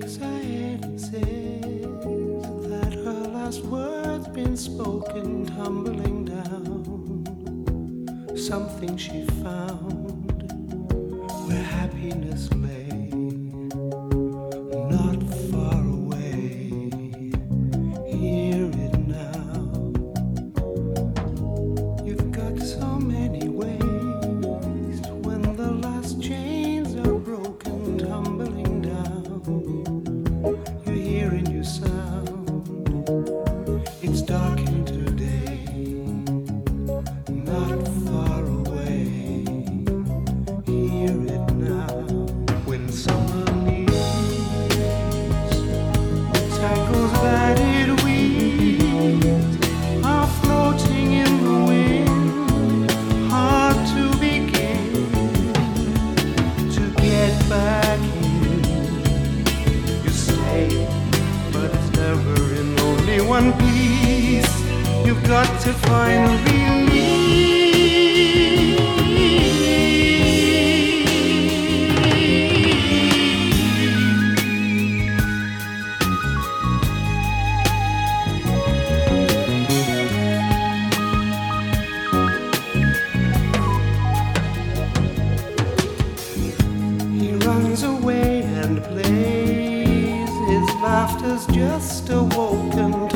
shakes her head and says that her last word's been spoken, tumbling down. Something she found where happiness lay, not far away. Hear it now. You've got so many ways when the last chains are broken, tumbling down. You hear a new sound. It's darkening today, not far away. Hear it now. When summer leaves, the tangles that it weaves are floating in the wind, hard to begin to get back in. You stay, but it's never in only one piece. You've got to find relief. He runs away and plays. His laughter's just awoken.